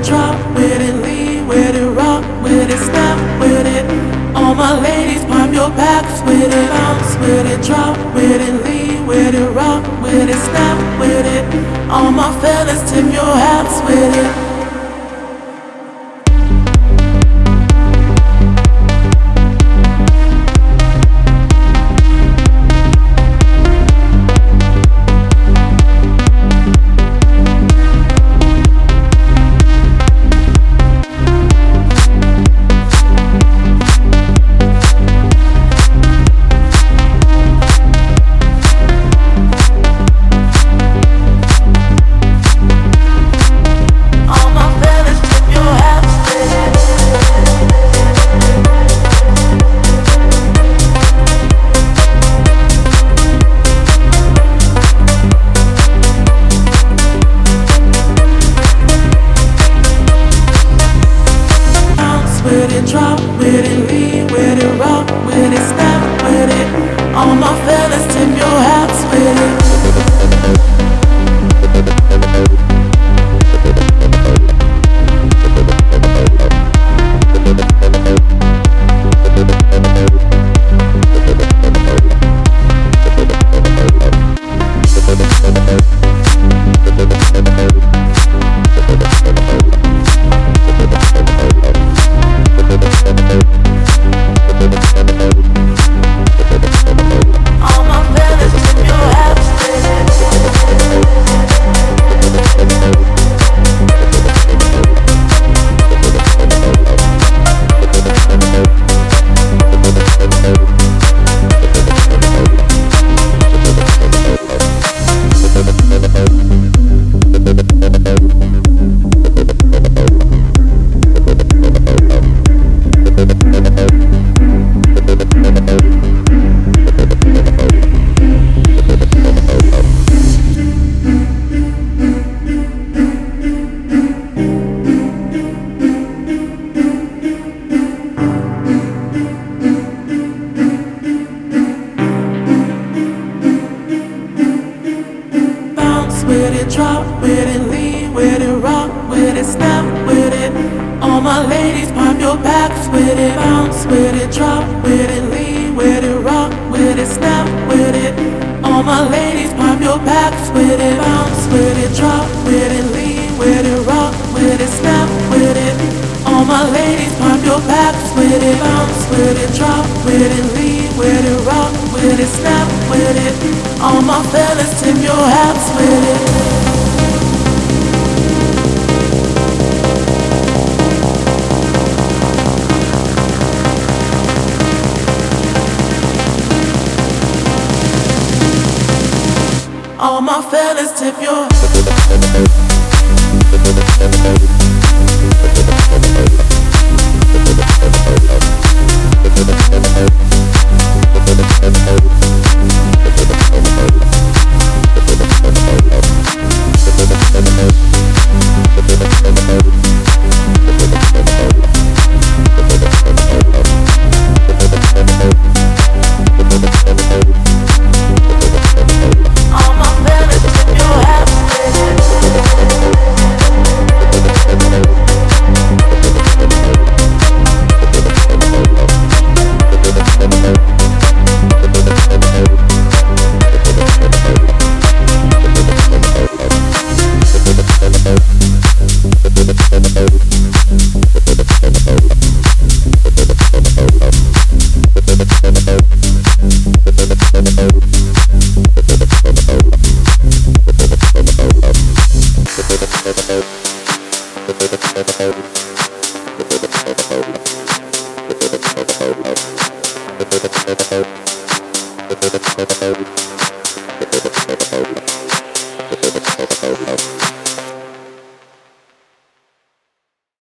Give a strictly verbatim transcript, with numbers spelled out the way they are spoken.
it, drop with it, lean with it, rock with it, snap with it. All my ladies, pop your backs with it, bounce with it, drop with it, lean with it, rock with it, snap with it. All my fellas, tip your hats with it. Drop with it, lean with it, rock with it, snap with it. All my fellas, tip your hats with it. With it, drop with it, lean with it, rock with it, snap with it. All my ladies, pop your backs with it, bounce with it, drop with it, lean with it, rock with it, snap with it. All my ladies, pop your backs with it, bounce with it, drop with it, lean with it, rock with it, snap with it. All my ladies, pop your backs with it, bounce with it, drop with it, lean with it, rock with it, snap with it. All my fellas, tip your hats with it. All my fellas, tip your Thank you.